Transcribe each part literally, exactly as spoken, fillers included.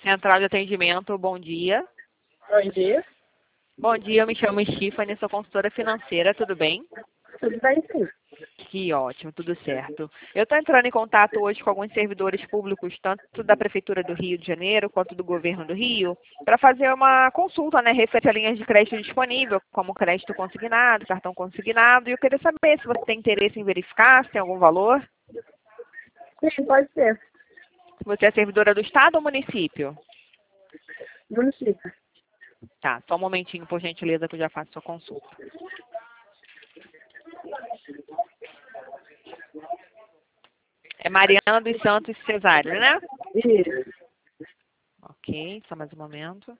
Central de Atendimento, bom dia. Bom dia. Bom dia, eu me chamo Stephanie, sou consultora financeira, tudo bem? Tudo bem, sim. Que ótimo, tudo certo. Eu estou entrando em contato hoje com alguns servidores públicos, tanto da Prefeitura do Rio de Janeiro quanto do Governo do Rio, para fazer uma consulta, né, referente a linhas de crédito disponível, como crédito consignado, cartão consignado, e eu queria saber se você tem interesse em verificar, se tem algum valor. Sim, pode ser. Você é servidora do Estado ou município? Município. Tá, só um momentinho, por gentileza, que eu já faço sua consulta. É Mariana dos Santos Cesário, né? Isso. Ok, só mais um momento.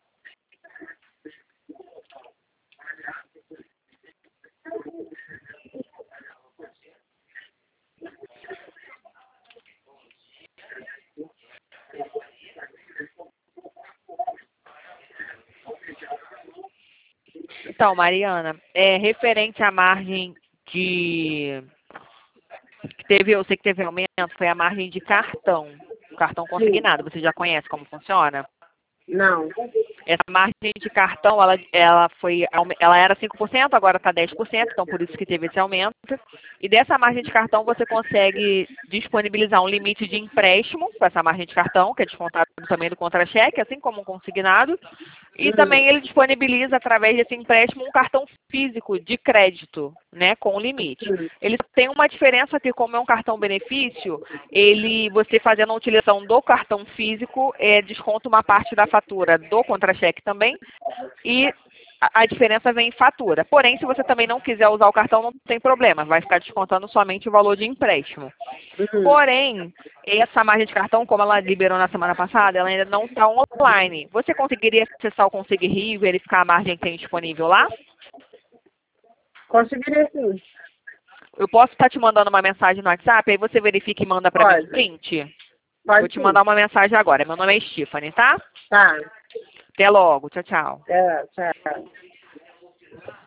Então, Mariana, é referente à margem de... que teve, eu sei que teve aumento, foi a margem de cartão, cartão Sim. consignado. Você já conhece como funciona? Não. Essa margem de cartão, ela, ela, foi, ela era cinco por cento, agora está dez por cento, então por isso que teve esse aumento. E dessa margem de cartão você consegue disponibilizar um limite de empréstimo com essa margem de cartão, que é descontado também do contra-cheque, assim como um consignado. E Hum. também ele disponibiliza, através desse empréstimo, um cartão físico de crédito, né, com limite. Hum. Ele tem uma diferença que, como é um cartão benefício, ele, você fazendo a utilização do cartão físico, é, desconta uma parte da fatura do contra-cheque também, e a, a diferença vem em fatura. Porém, se você também não quiser usar o cartão, não tem problema, vai ficar descontando somente o valor de empréstimo. Hum. Porém, essa margem de cartão, como ela liberou na semana passada, ela ainda não está online. Você conseguiria acessar o Consig Rio e verificar a margem que tem disponível lá? Conseguiria, sim. Eu posso estar te mandando uma mensagem no WhatsApp, aí você verifica e manda para mim Pode. um print? Pode, Vou te sim. mandar uma mensagem agora. Meu nome é Stephanie, tá? Tá. Até logo. Tchau, tchau. É, tchau.